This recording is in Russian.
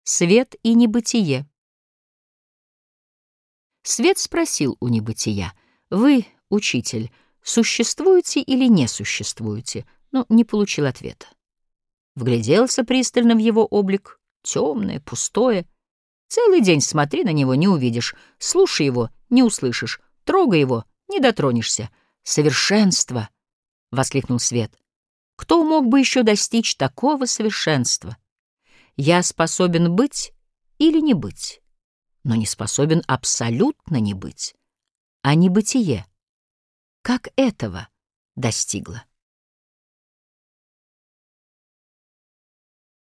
Свет и небытие. Свет спросил у небытия: «Вы, учитель, существуете или не существуете?» Но не получил ответа. Вгляделся пристально в его облик, темное, пустое. Целый день смотри на него — не увидишь, слушай его — не услышишь, трогай его — не дотронешься. «Совершенство!» — воскликнул свет. «Кто мог бы еще достичь такого совершенства? Я способен быть или не быть, но не способен абсолютно не быть, а небытие. Как этого достигло?»